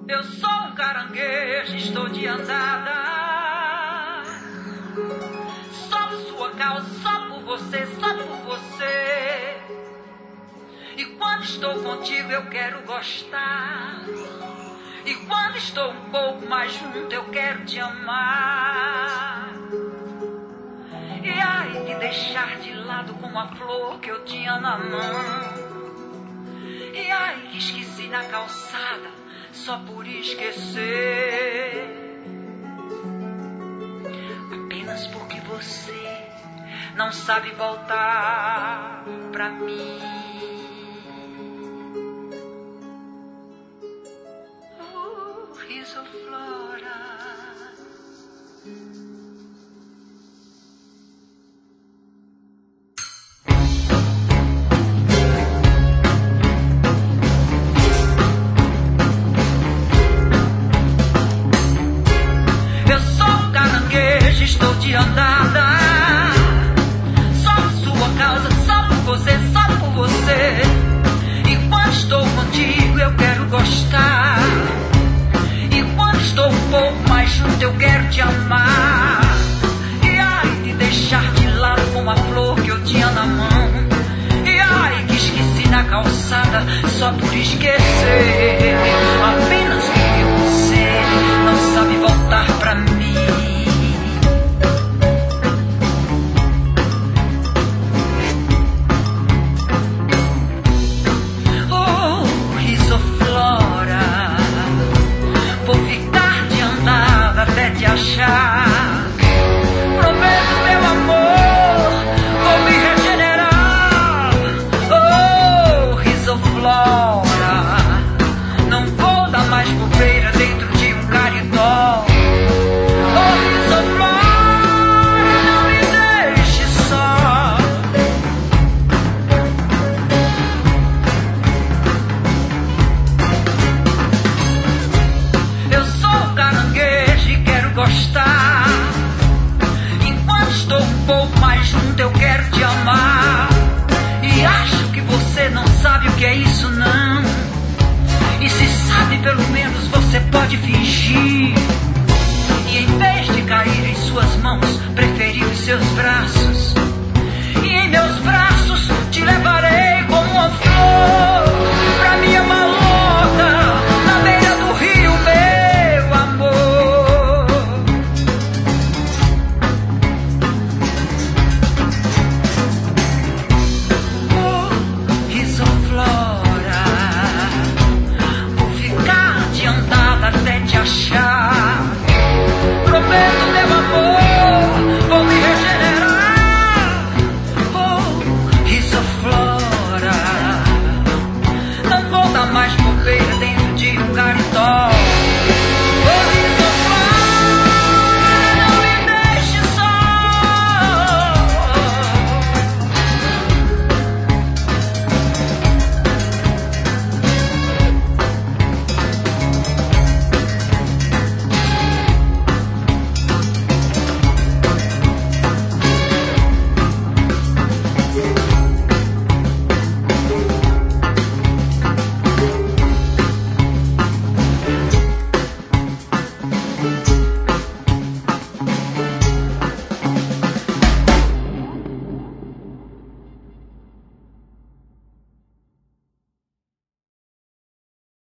Eu sou um caranguejo, estou de andada. Só por sua causa, só por você, só por você. E quando estou contigo eu quero gostar. E quando estou um pouco mais junto eu quero te amar. E ai, te deixar de lado como a flor que eu tinha na mão. E ai, que esqueci na calçada só por esquecer. Apenas porque você não sabe voltar pra mim. Risoflora. Estou de andada, só por sua causa, só por você, só por você. E quando estou contigo eu quero gostar. E quando estou um pouco mais junto eu quero te amar. E ai, te deixar de lado como a flor que eu tinha na mão. E ai, que esqueci na calçada só por esquecer. Apenas porque você não sabe voltar pra mim. Te achar, prometo meu amor, vou me regenerar. Oh, risoflora, não vou dar mais bobeira dentro de um caridó. Oh, risoflora, não me deixe só. Eu sou um caranguejo e quero gostar. Enquanto estou um pouco mais junto eu quero te amar. E acho que você não sabe o que é isso não. E se sabe pelo menos você pode fingir. E em vez de cair em suas mãos preferiu os seus braços. E em meus braços te levarei como uma flor.